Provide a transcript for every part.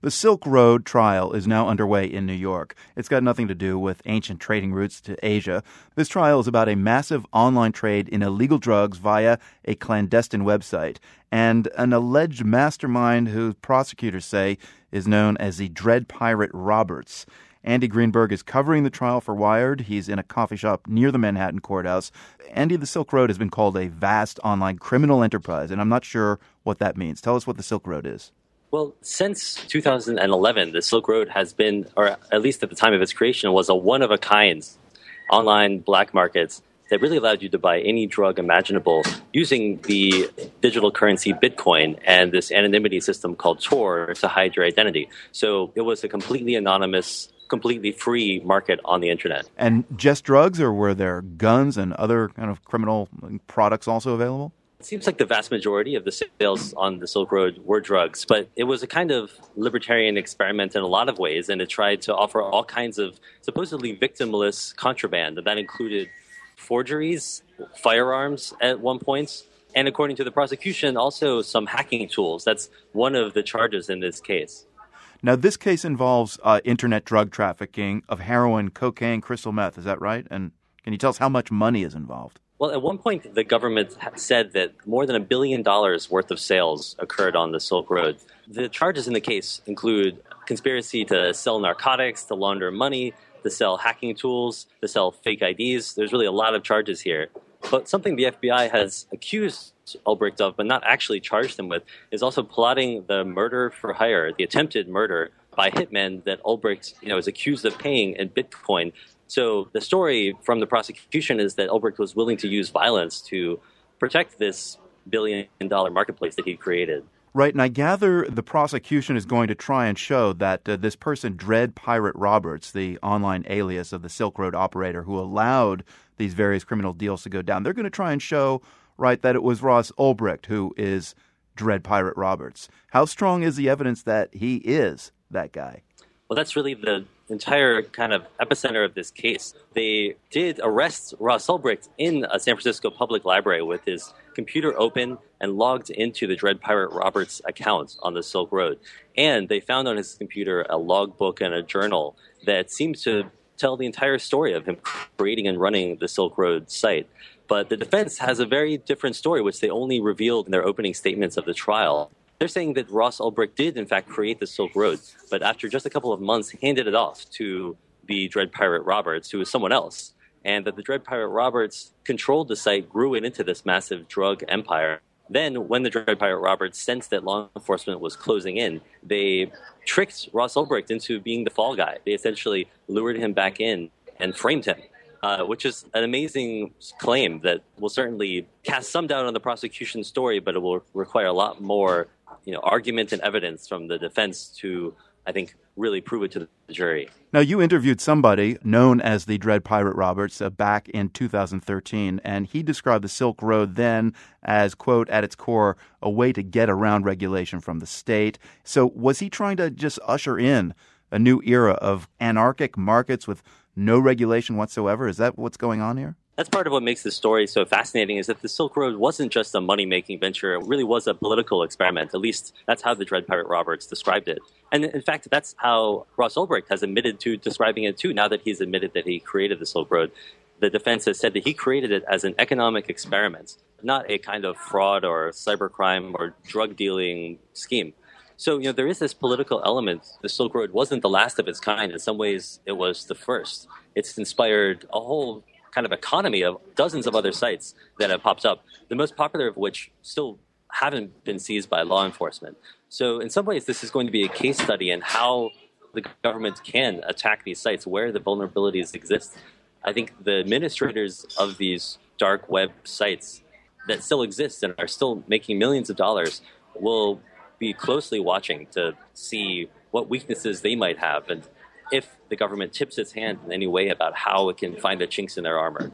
The Silk Road trial is now underway in New York. It's got nothing to do with ancient trading routes to Asia. This trial is about a massive online trade in illegal drugs via a clandestine website and an alleged mastermind who prosecutors say is known as the Dread Pirate Roberts. Andy Greenberg is covering the trial for Wired. He's in a coffee shop near the Manhattan courthouse. Andy, the Silk Road has been called a vast online criminal enterprise, and I'm not sure what that means. Tell us what the Silk Road is. Well, since 2011, the Silk Road has been, or at least at the time of its creation, was a one-of-a-kind online black market that really allowed you to buy any drug imaginable using the digital currency Bitcoin and this anonymity system called Tor to hide your identity. So it was a completely anonymous, completely free market on the internet. And just drugs, or were there guns and other kind of criminal products also available? It seems like the vast majority of the sales on the Silk Road were drugs, but it was a kind of libertarian experiment in a lot of ways, and it tried to offer all kinds of supposedly victimless contraband. That included forgeries, firearms at one point, and according to the prosecution, also some hacking tools. That's one of the charges in this case. Now, this case involves internet drug trafficking of heroin, cocaine, crystal meth. Is that right? And can you tell us how much money is involved? Well, at one point, the government said that more than $1 billion worth of sales occurred on the Silk Road. The charges in the case include conspiracy to sell narcotics, to launder money, to sell hacking tools, to sell fake IDs. There's really a lot of charges here. But something the FBI has accused Ulbricht of, but not actually charged him with, is also plotting the murder for hire, the attempted murder by hitmen that Ulbricht, is accused of paying in Bitcoin. So the story from the prosecution is that Ulbricht was willing to use violence to protect this billion-dollar marketplace that he created. Right, and I gather the prosecution is going to try and show that this person, Dread Pirate Roberts, the online alias of the Silk Road operator who allowed these various criminal deals to go down, they're going to try and show, right, that it was Ross Ulbricht who is Dread Pirate Roberts. How strong is the evidence that he is that guy? Well, that's really the entire kind of epicenter of this case. They did arrest Ross Ulbricht in a San Francisco public library with his computer open and logged into the Dread Pirate Roberts account on the Silk Road. And they found on his computer a logbook and a journal that seemed to tell the entire story of him creating and running the Silk Road site. But the defense has a very different story, which they only revealed in their opening statements of the trial. They're saying that Ross Ulbricht did, in fact, create the Silk Road, but after just a couple of months, handed it off to the Dread Pirate Roberts, who was someone else, and that the Dread Pirate Roberts controlled the site, grew it into this massive drug empire. Then, when the Dread Pirate Roberts sensed that law enforcement was closing in, they tricked Ross Ulbricht into being the fall guy. They essentially lured him back in and framed him, which is an amazing claim that will certainly cast some doubt on the prosecution's story, but it will require a lot more argument and evidence from the defense to, I think, really prove it to the jury. Now, you interviewed somebody known as the Dread Pirate Roberts back in 2013, and he described the Silk Road then as, quote, at its core, a way to get around regulation from the state. So was he trying to just usher in a new era of anarchic markets with no regulation whatsoever? Is that what's going on here? That's part of what makes this story so fascinating, is that the Silk Road wasn't just a money-making venture. It really was a political experiment. At least that's how the Dread Pirate Roberts described it. And in fact, that's how Ross Ulbricht has admitted to describing it too, now that he's admitted that he created the Silk Road. The defense has said that he created it as an economic experiment, not a kind of fraud or cybercrime or drug-dealing scheme. So, there is this political element. The Silk Road wasn't the last of its kind. In some ways, it was the first. It's inspired a whole kind of economy of dozens of other sites that have popped up, the most popular of which still haven't been seized by law enforcement. So in some ways, this is going to be a case study in how the government can attack these sites, where the vulnerabilities exist. I think the administrators of these dark web sites that still exist and are still making millions of dollars will be closely watching to see what weaknesses they might have, and if the government tips its hand in any way about how it can find the chinks in their armor.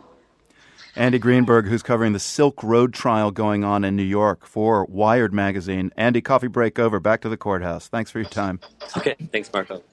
Andy Greenberg, who's covering the Silk Road trial going on in New York for Wired magazine. Andy, coffee break over. Back to the courthouse. Thanks for your time. Okay. Thanks, Marco.